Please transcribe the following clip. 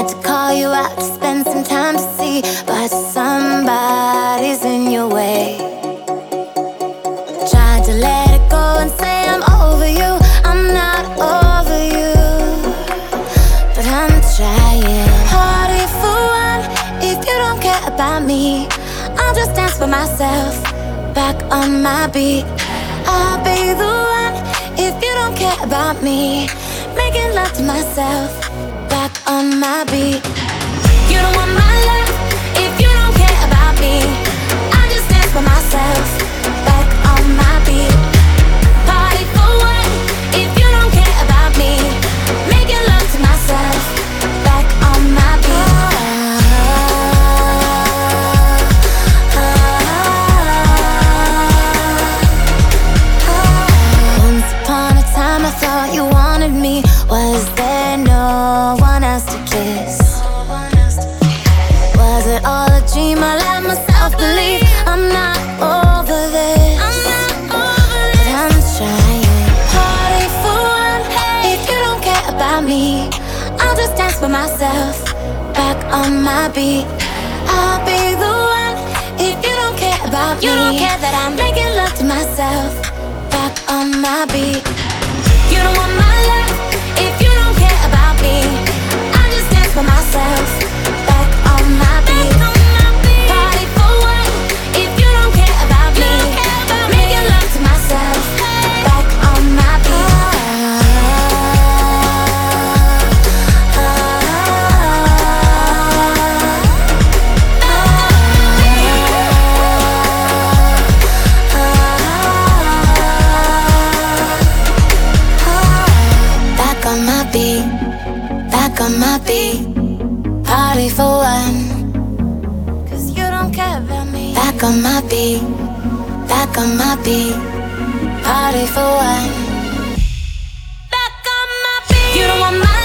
Tried to call you out to spend some time to see, but somebody's in your way. Tried to let it go and say I'm over you. I'm not over you, but I'm trying. Party for one. If you don't care about me, I'll just dance for myself, back on my beat. I'll be the one. If you don't care about me, making love to myself, back on my beat. You don't want my love if you don't care about me. I just dance for myself, back on my beat. Party for one. If you don't care about me, making love to myself, back on my beat. Once upon a time I thought you wanted me. Was there no one else to kiss? Was it all a dream? I let myself believe. I'm not over this, but I'm trying. Party for one. If you don't care about me, I'll just dance for myself, back on my beat. I'll be the one. If you don't care about me, you don't care that I'm making love to myself, back on my beat. You don't want my love if you don't care about me. I just dance for myself, back on my beat. Party for one. If you don't care about me, making love to myself, back on my beat. Back on my beat, back on my beat. Party for one. 'Cause you don't care about me. Back on my beat, back on my beat. Party for one. Back on my beat. You don't want my